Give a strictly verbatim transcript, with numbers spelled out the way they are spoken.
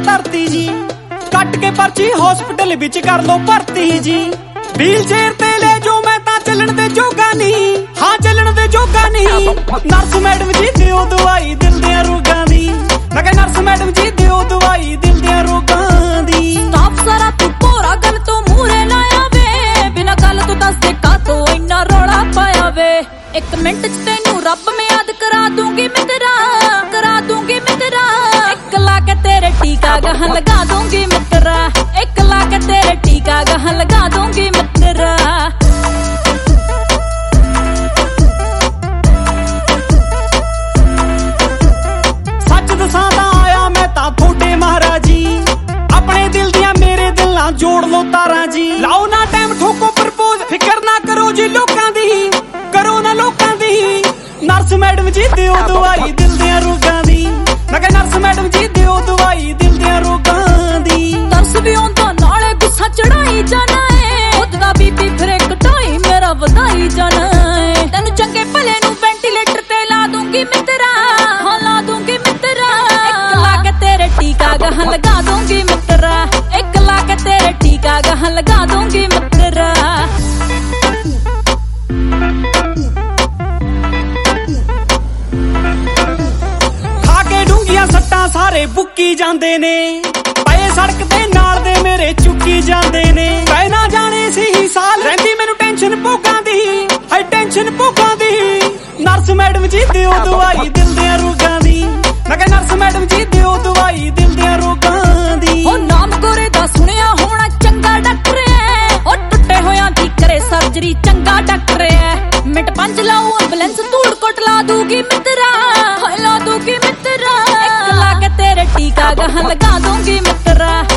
धरती जी कट के पर्ची हॉस्पिटल विच कर लो भर्ती जी व्हील चेयर ते ले जो मैं तां चलन दे जोगा नहीं हाँ चलन दे जोगा नहीं नर्स मैडम जी दिओ दवाई दिल दे रोगां दी मैं कह नर्स मैडम जी दिओ दवाई दिल दे रोगां दी साफ सारा तू भोरा गल तो मूरे लाया वे बिना गल तू दस दे का तो इन्ना रौला पाया वे एक मिनट च तेनू रब में याद करा दूंगी मैं तेरा करा दूंगी मैं तेरा एक ला के तेरे टीका गहां लगा दूंगी मैं तेरा एक ला के तेरे टीका गहां लगा दूंगी मैं तेरा सच दसां तां आया मैं तां थोड़े महाराज जी अपने दिल दियां मेरे दिल नाल जोड़ लो तारा जी लाओ ना टाइम ठोको प्रपोज फिकर ना करो जी लोकां दी करो ना लोकां दी नर्स मैडम जी दिओ दवाई दिल दे रोगां दी मैं कह नर्स मैडम जी दिओ दवाई दिल दे रोगां दी तरस भी आउंदा नाले गुस्सा चढ़ाई जाना है उठदा बीपी फिर घटाई मेरा वधाई जाना है तैनू चंगे भले नू वेंटिलेटर ते ला दूंगी मैं तेरा हाँ ला दूंगी मैं तेरा एक ला के तेरे टीका गहां लगा दूंगी मैं तेरा एक ला के तेरे टीका गहां लगा दूंगी मैं तेरा सट्टां सारे बुक्की जांदे ने पए सड़क ते नाल दे मेरे चुक्की जांदे ने पै ना जाने सही साल रहिंदी मैनू टेंशन भोगां दी हाय टेंशन भोगां दी नर्स मैडम जी दिओ दवाई दिल दे रोगां दी मैं कह नर्स मैडम जी दिओ दवाई दिल दे रोगां दी ओ नाम गोरे दा सुनिया होना चंगा डॉक्टर है ओ टुੱਟੇ होया दी करे सर्जरी चंगा डॉक्टर है मिंट पंज लाऊं एंबुलेंस धूड़ कोट ला दूंगी मैं तेरा हाय ला दूंगी मैं तेरा टीका गहां लगा दूंगी मैं तेरा